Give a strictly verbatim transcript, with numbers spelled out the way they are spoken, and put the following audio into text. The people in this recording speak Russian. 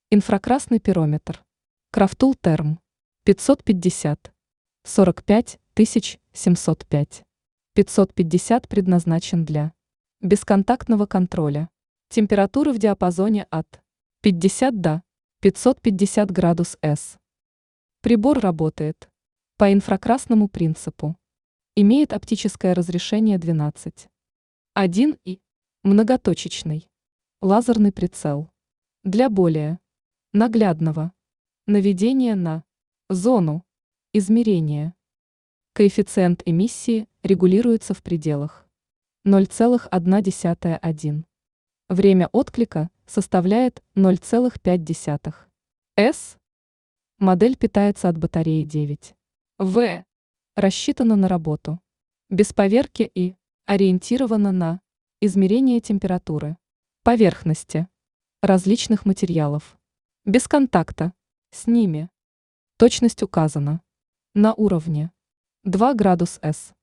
Инфракрасный пирометр. Крафтул Терм. пятьсот пятьдесят. сорок пять тысяч семьсот пять. пятьсот пятьдесят предназначен для бесконтактного контроля. Температуры в диапазоне от пятьдесят до пятьсот пятьдесят градус С. Прибор работает по инфракрасному принципу. Имеет оптическое разрешение двенадцать. один и многоточечный. Лазерный прицел. Для более наглядного наведения на зону измерения. Коэффициент эмиссии регулируется в пределах ноль целых одна десятая — один. Время отклика составляет ноль целых пять десятых. С. Модель питается от батареи девять вольт. Рассчитана на работу без поверки и ориентирована на измерение температуры поверхности различных материалов. Без контакта с ними. Точность указана на уровне два градуса С.